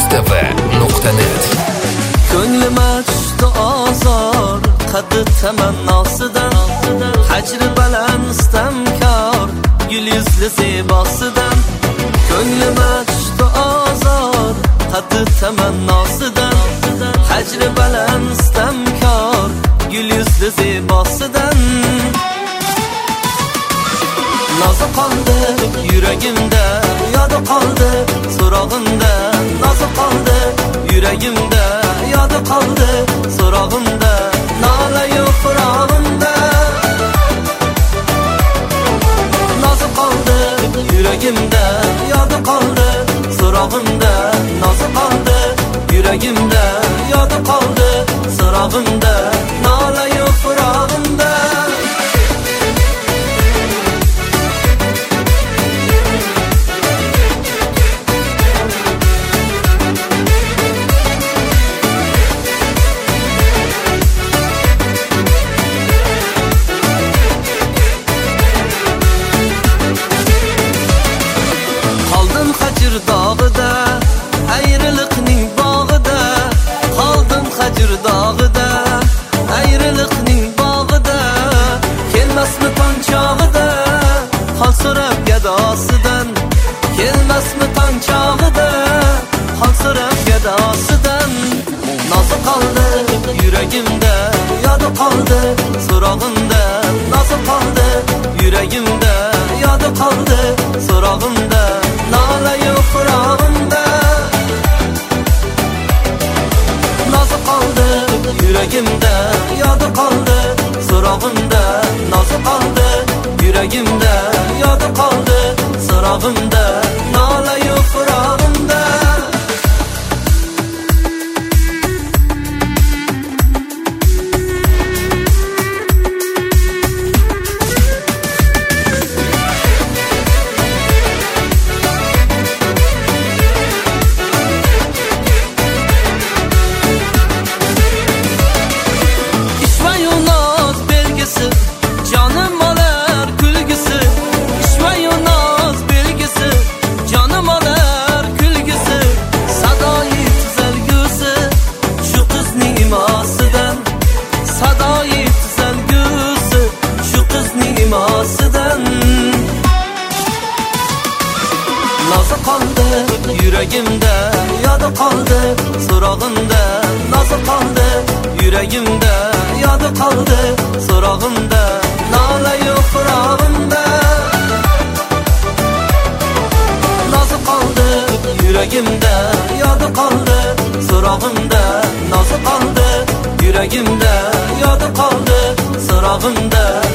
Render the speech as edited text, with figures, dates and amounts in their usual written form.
www.tv.net. Ko'nglima tushdi ozor qaddi tamannosidan, hajri baland istamkor gul yuzli zebosidan. Ko'nglima tushdi ozor qaddi tamannosidan, hajri baland istamkor gul yuzli zebosidan. Nozi qoldi yuragimda, yodi qoldi so'rog'imda. Nozi qoldi yuragimda, yodi qoldi so'rog'imda. Nola yo'q firog'imda. Nozi qoldi yuragimda, yodi qoldi so'rog'imda. Nozi qoldi yuragimda, yodi qoldi so'rog'imda. Nola yo'q firog'imda. Hajr dog'ida, ayriliqning bog'ida. Qoldim hajr dog'ida, ayriliqning bog'ida. Kelmasmi tong chog'ida, hol so'rab gadosidan. Kelmasmi tong chog'ida, hol so'rab gadosidan. Nozi qoldi yuragimda, yodi qoldi so'rog'imda. Nozi qoldi yuragimda, yodi qoldi so'rog'imda. Nola yo'q firog'imda. Nozi qoldi yuragimda, yodi qoldi so'rog'imda. Nozi qoldi yuragimda, yodi qoldi so'rog'imda. Nola yo'q firog'imda. Nozi qoldi yuragimda, yodi qoldi so'rog'imda. Nozi qoldi yuragimda, yodi qoldi so'rog'imda. Nola yo'q firog'imda. Nozi qoldi yuragimda, yodi qoldi so'rog'imda. Nozi qoldi yuragimda, yodi qoldi so'rog'imda.